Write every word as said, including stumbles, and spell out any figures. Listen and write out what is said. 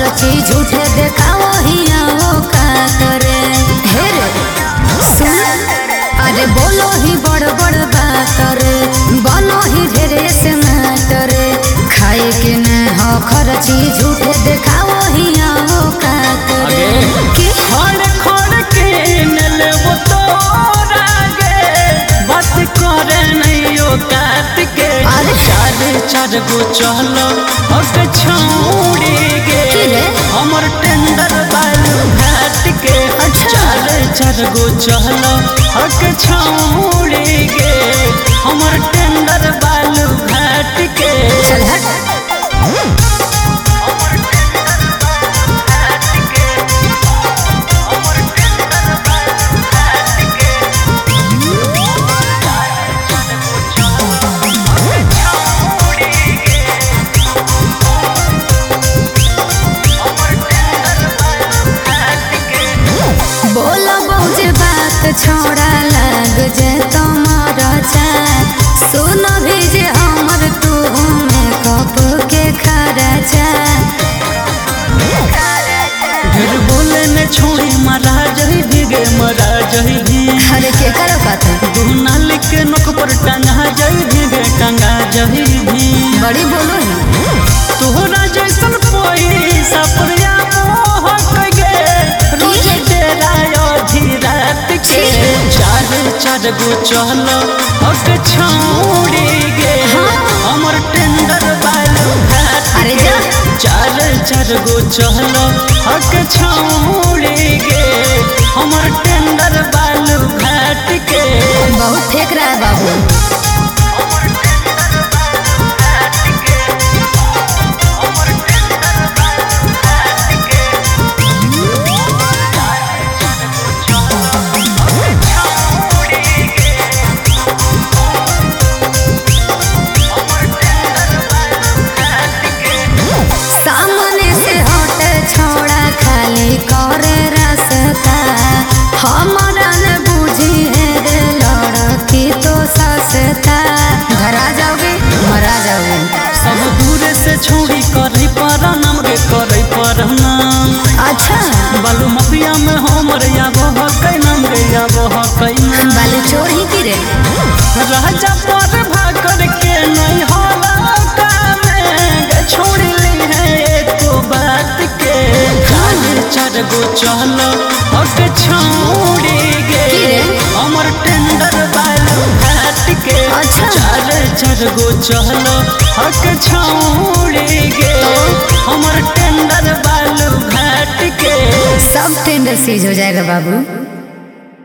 खर्ची झूठे देखाओ हिया वो का करे हे रे सुन अरे बोलो ही बड़ बड़ बात रे बनो ही ढेरे से मैटर खाए के न हो खर्ची झूठे देखाओ हिया वो का करे कि खड़ खड़ के नले वो तो रागे बात करे नहीं ओ काट के चार चार गो चलो हक छोड़ी गे हमर टेंडर बालू घाट के चार चार गो चलो हक छोड़ी गे हमर टेंडर बालू घाट के चल हट छोड़ा लग जे तुम्हारा चाय सुन भी जे हमर तू में कप के खर्चा ढेर बोले ने छोड़ी मरा जही भीगे मरा जही भी अरे के करो बात तू नाल के नोक पर टंगा जही भीगे टंगा जही भी बड़ी बोलो तोहरा जैसन पैसा पर मोह कगे रोज तेरा आधी रात के चार चार गो चलो हक छोड़ी गे हमर टेंडर बालू घाट अरे जा चार चार गो चलो हक छोड़ी गे हमर टेंडर बालू घाट के बहुत फेंक रहा है बाबू करे रास्ता हमारा न बुझी है रे लड़की तो सस्ता घर आ जाओगे मरा जाओगे सब दूर से छोड़ी करे पर नाम गे करे पर नाम अच्छा बालू मफिया में हमर याबो हकै नाम गे याबो हकै बालू चोर ही की रे राजा पर भाकर के नहीं होला कामे गे छोड़ी ली है एको बात के चार गो चलो हक छोड़ी गे हमर टेंडर बालू घाट के चार चार गो चलो हक छोड़ी गे हमर टेंडर बालू घाट के सब टेंडर सीज हो जाएगा बाबू।